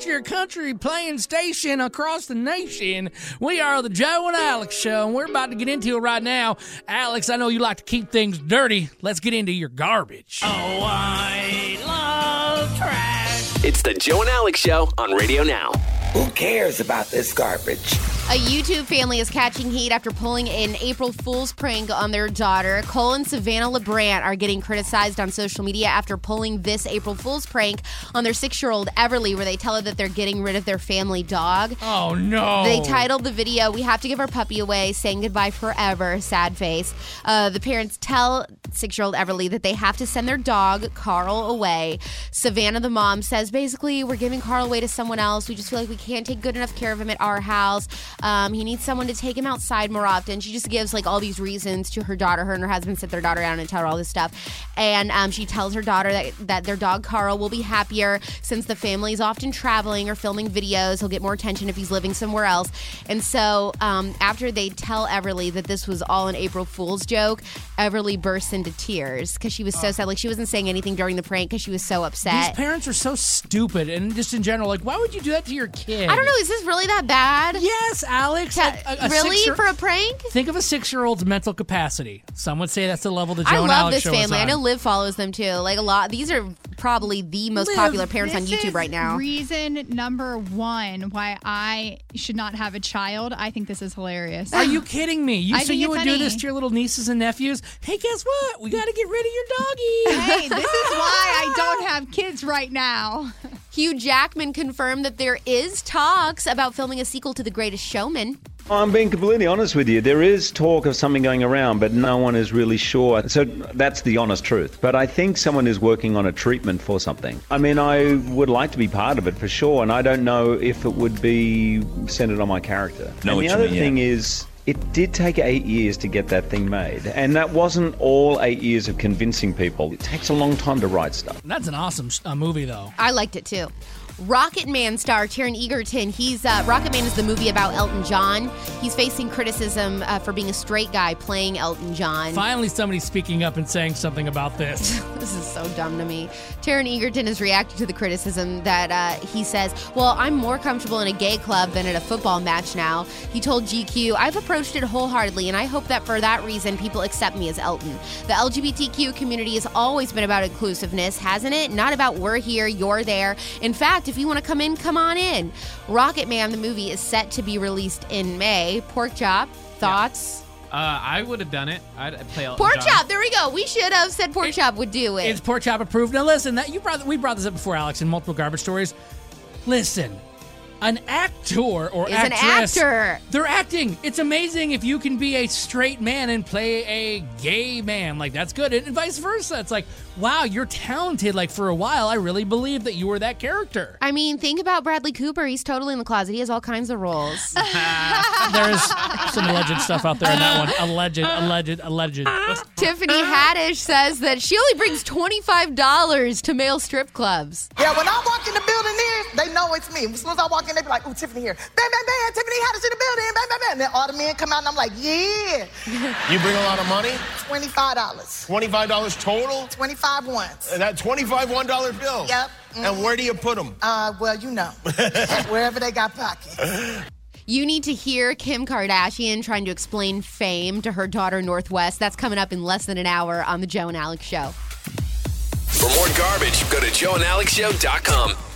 your country playing station across the nation. We are the Joe and Alex Show, and we're about to get into it right now. Alex, I know you like to keep things dirty. Let's get into your garbage. Oh, I love trash. It's the Joe and Alex Show on Radio Now. Who cares about this garbage? A YouTube family is catching heat after pulling an April Fool's prank on their daughter. Cole and Savannah LeBrant are getting criticized on social media after pulling this April Fool's prank on their 6-year-old Everly, where they tell her that they're getting rid of their family dog. Oh, no. They titled the video, "We have to give our puppy away, saying goodbye forever, sad face." The parents tell 6-year-old Everly that they have to send their dog, Carl, away. Savannah, the mom, says, basically, we're giving Carl away to someone else. We just feel like we can't take good enough care of him at our house. He needs someone to take him outside more often. She just gives all these reasons to her daughter. Her and her husband sit their daughter down and tell her all this stuff. And she tells her daughter that their dog Carl will be happier since the family is often traveling or filming videos. He'll get more attention if he's living somewhere else. And so after they tell Everly that this was all an April Fool's joke, Everly bursts into tears because she was so sad. She wasn't saying anything during the prank because she was so upset. These parents are so stupid, and just in general, why would you do that to your kid? I don't know. Is this really that bad? Yes, Alex. Really? For a prank? Think of a 6-year-old's mental capacity. Some would say that's the level the Joe and Alex I love this show family. is on. I know Liv follows them too. A lot. These are probably the most popular parents on YouTube right now. Reason number one why I should not have a child. I think this is hilarious. Are you kidding me? You would funny. do this to your little nieces and nephews? Hey, guess what? We got to get rid of your doggy. Hey, this is why I don't have kids right now. Hugh Jackman confirmed that there is talks about filming a sequel to The Greatest Showman. I'm being completely honest with you. There is talk of something going around, but no one is really sure. So that's the honest truth. But I think someone is working on a treatment for something. I mean, I would like to be part of it for sure, and I don't know if it would be centered on my character. And the other thing is, it did take 8 years to get that thing made. And that wasn't all 8 years of convincing people. It takes a long time to write stuff. That's an awesome movie, though. I liked it, too. Rocket Man star Taron Egerton. Rocket Man is the movie about Elton John. He's facing criticism for being a straight guy playing Elton John. Finally, somebody speaking up and saying something about this. This is so dumb to me. Taron Egerton has reacted to the criticism that he says, well, I'm more comfortable in a gay club than at a football match now. He told GQ, I've approached it wholeheartedly, and I hope that for that reason, people accept me as Elton. The LGBTQ community has always been about inclusiveness, hasn't it? Not about we're here, you're there. In fact, if you want to come in, come on in. Rocket Man, the movie, is set to be released in May. Pork Chop, thoughts? I would have done it. I'd play Elton Pork John. Chop, there we go. We should have said Pork Chop would do it. It's Pork Chop approved. Now listen, we brought this up before, Alex, in multiple garbage stories. Listen, an actor or is actress, an actor. They're acting. It's amazing if you can be a straight man and play a gay man. That's good. And vice versa. It's wow, you're talented. For a while, I really believed that you were that character. I mean, think about Bradley Cooper. He's totally in the closet. He has all kinds of roles. There's some alleged stuff out there in that one. Alleged. Tiffany Haddish says that she only brings $25 to male strip clubs. Yeah, when I walk in the building there, they know it's me. As soon as I walk in, they be like, ooh, Tiffany here. Bam, bam, bam, Tiffany Haddish in the building. Bam, bam, bam. And then all the men come out, and I'm like, yeah. You bring a lot of money? $25. $25 total? 25 once. And that $25 $1 bill? Yep. Mm-hmm. And where do you put them? Well, you know, wherever they got pockets. You need to hear Kim Kardashian trying to explain fame to her daughter, Northwest. That's coming up in less than an hour on The Joe and Alex Show. For more garbage, go to joeandalexshow.com.